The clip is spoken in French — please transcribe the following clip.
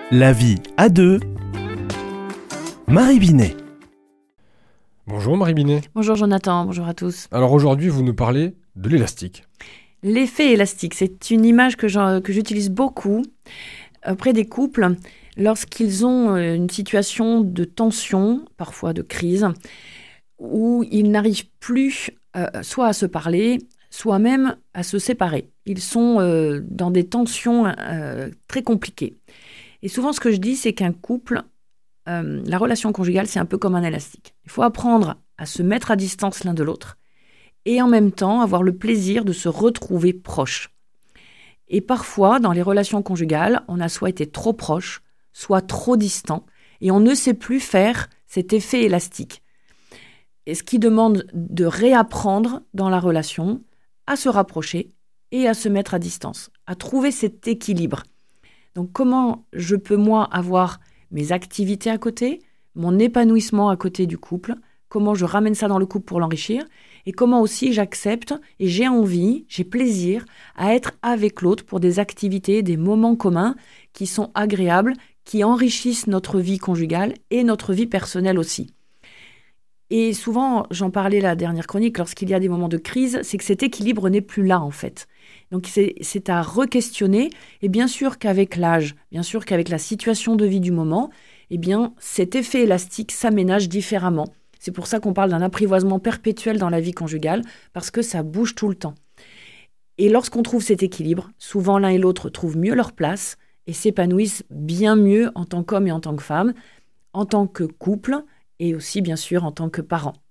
La vie à deux. Marie Binet. Bonjour Marie Binet. Bonjour Jonathan, bonjour à tous. Alors aujourd'hui, vous nous parlez de l'élastique. L'effet élastique, c'est une image que j'utilise beaucoup auprès des couples lorsqu'ils ont une situation de tension, parfois de crise, où ils n'arrivent plus soit à se parler, soit même à se séparer. Ils sont dans des tensions très compliquées. Et souvent, ce que je dis, c'est qu'un couple, la relation conjugale, c'est un peu comme un élastique. Il faut apprendre à se mettre à distance l'un de l'autre et en même temps avoir le plaisir de se retrouver proches. Et parfois, dans les relations conjugales, on a soit été trop proche, soit trop distant, et on ne sait plus faire cet effet élastique. Et ce qui demande de réapprendre dans la relation à se rapprocher et à se mettre à distance, à trouver cet équilibre. Donc comment je peux, moi, avoir mes activités à côté, mon épanouissement à côté du couple, comment je ramène ça dans le couple pour l'enrichir, et comment aussi j'accepte et j'ai envie, j'ai plaisir à être avec l'autre pour des activités, des moments communs qui sont agréables, qui enrichissent notre vie conjugale et notre vie personnelle aussi. Et souvent, j'en parlais la dernière chronique, lorsqu'il y a des moments de crise, c'est que cet équilibre n'est plus là en fait. Donc c'est à re-questionner, et bien sûr qu'avec l'âge, bien sûr qu'avec la situation de vie du moment, eh bien cet effet élastique s'aménage différemment. C'est pour ça qu'on parle d'un apprivoisement perpétuel dans la vie conjugale, parce que ça bouge tout le temps. Et lorsqu'on trouve cet équilibre, souvent l'un et l'autre trouvent mieux leur place et s'épanouissent bien mieux en tant qu'homme et en tant que femme, en tant que couple et aussi bien sûr en tant que parents.